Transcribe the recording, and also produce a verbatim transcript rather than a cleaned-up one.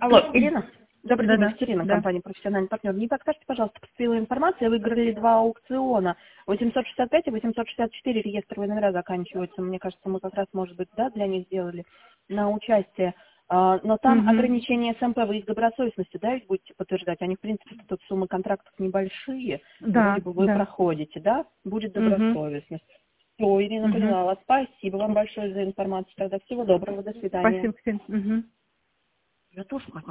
Алло, Ирина? Добрый день, Да-да, Екатерина, да. компания «Профессиональный партнер». Не подскажете, пожалуйста, поступила информация, выиграли два аукциона. восемьсот шестьдесят пять и восемьсот шестьдесят четыре реестровые номера заканчиваются. Мне кажется, мы как раз, может быть, да, для них сделали на участие. А, но там Угу. ограничение СМП, вы из добросовестности, да, ведь будете подтверждать? Они, в принципе, тут суммы контрактов небольшие. Вроде Да, бы вы да. проходите, да? Будет Угу. добросовестность. Все, Ирина, Угу. поняла вас. Спасибо вам большое за информацию. Тогда всего доброго, до свидания. Спасибо, Ксения. Угу. Я тоже